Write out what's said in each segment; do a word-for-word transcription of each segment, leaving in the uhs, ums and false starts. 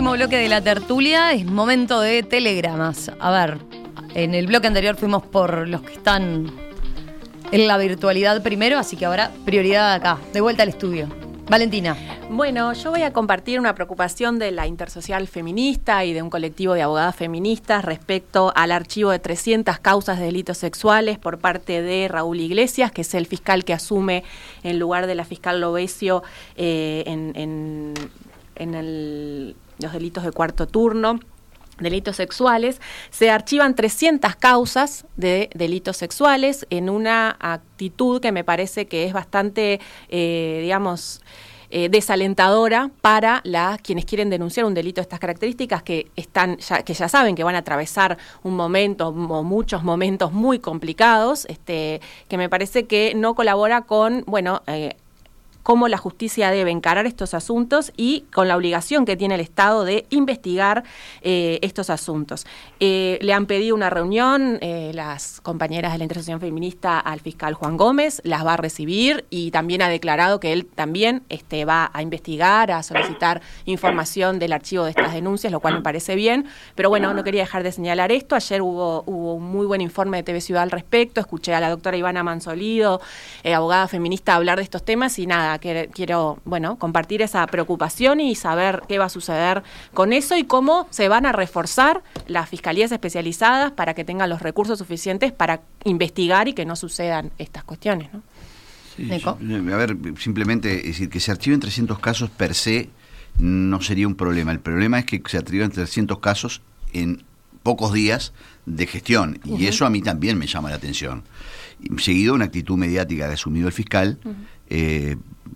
último bloque de la tertulia, es momento de telegramas. A ver, en el bloque anterior fuimos por los que están en la virtualidad primero, así que ahora prioridad acá, de vuelta al estudio. Valentina. Bueno, yo voy a compartir una preocupación de la Intersocial Feminista y de un colectivo de abogadas feministas respecto al archivo de trescientas causas de delitos sexuales por parte de Raúl Iglesias, que es el fiscal que asume en lugar de la fiscal Lovesio eh, en, en, en el, los delitos de cuarto turno. Delitos sexuales, se archivan trescientas causas de delitos sexuales en una actitud que me parece que es bastante, eh, digamos, eh, desalentadora para las quienes quieren denunciar un delito de estas características, que están ya, que ya saben que van a atravesar un momento o muchos momentos muy complicados, este, que me parece que no colabora con, bueno, eh, cómo la justicia debe encarar estos asuntos y con la obligación que tiene el Estado de investigar eh, estos asuntos. Eh, le han pedido una reunión eh, las compañeras de la Intersocial Feminista al fiscal Juan Gómez, las va a recibir y también ha declarado que él también este, va a investigar, a solicitar información del archivo de estas denuncias, lo cual me parece bien. Pero bueno, no quería dejar de señalar esto. Ayer hubo, hubo un muy buen informe de T V Ciudad al respecto, escuché a la doctora Ivana Mansolido, eh, abogada feminista, hablar de estos temas y nada, que quiero, bueno, compartir esa preocupación y saber qué va a suceder con eso y cómo se van a reforzar las fiscalías especializadas para que tengan los recursos suficientes para investigar y que no sucedan estas cuestiones, ¿no? Sí, a ver, simplemente es decir, que se archiven trescientos casos per se no sería un problema. El problema es que se archiven trescientos casos en pocos días de gestión, y uh-huh. eso a mí también me llama la atención. Seguido una actitud mediática que ha asumido el fiscal, uh-huh. eh,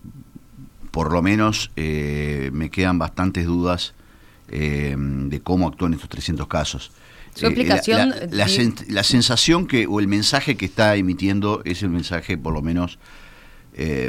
por lo menos eh, me quedan bastantes dudas eh, de cómo actúan estos trescientos casos. Su explicación... Eh, la, la, la, sen, la sensación que, o el mensaje que está emitiendo es el mensaje por lo menos eh,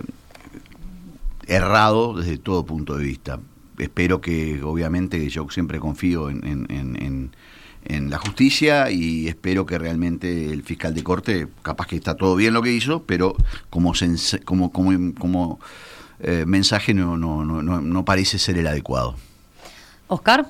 errado desde todo punto de vista. Espero que, obviamente, yo siempre confío en, en, en, en, en la justicia y espero que realmente el fiscal de corte, capaz que está todo bien lo que hizo, pero como, sens, como, como, como eh, mensaje no, no, no, no parece ser el adecuado. ¿Oscar?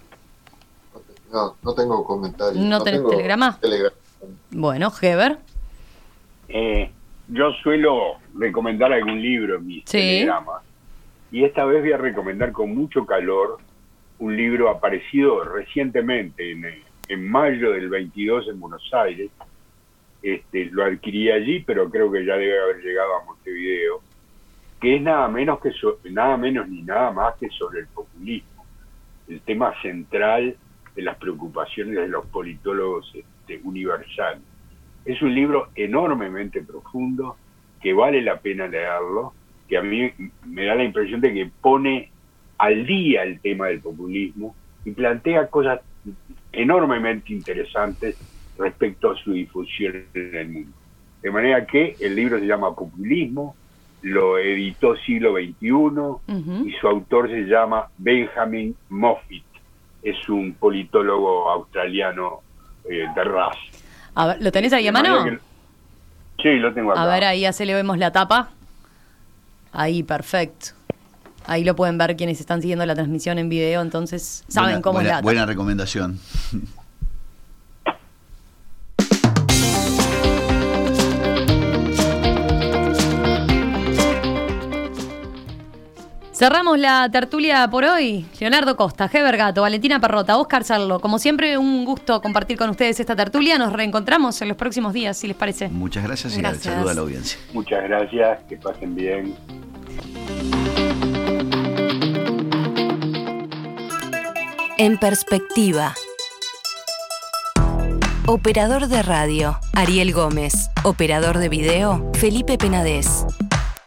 No, no tengo comentarios. ¿No, no tenés tengo telegrama? telegrama? Bueno, Heber. Eh, yo suelo recomendar algún libro en mis sí. telegramas. Y esta vez voy a recomendar con mucho calor un libro aparecido recientemente, en, en mayo del veintidós en Buenos Aires. Este, lo adquirí allí, pero creo que ya debe haber llegado a Montevideo, que es nada menos que so, nada menos ni nada más que sobre el populismo, el tema central de las preocupaciones de los politólogos este, universales. Es un libro enormemente profundo, que vale la pena leerlo, que a mí me da la impresión de que pone al día el tema del populismo y plantea cosas enormemente interesantes respecto a su difusión en el mundo. De manera que el libro se llama Populismo, lo editó Siglo veintiuno, uh-huh. y su autor se llama Benjamin Moffitt, es un politólogo australiano eh, de raza. A ver, ¿lo tenés ahí a mano? Que... Sí, lo tengo acá. A ver, ahí ya se le vemos la tapa. Ahí, perfecto. Ahí lo pueden ver quienes están siguiendo la transmisión en video, entonces saben buena, cómo buena, es la tapa. Buena recomendación. Cerramos la tertulia por hoy. Leonardo Costa, Heber Gato, Valentina Perrota, Oscar Sarlo. Como siempre, un gusto compartir con ustedes esta tertulia. Nos reencontramos en los próximos días, si les parece. Muchas gracias y gracias. Saludo a la audiencia. Muchas gracias, que pasen bien. En perspectiva. Operador de radio, Ariel Gómez. Operador de video, Felipe Penades.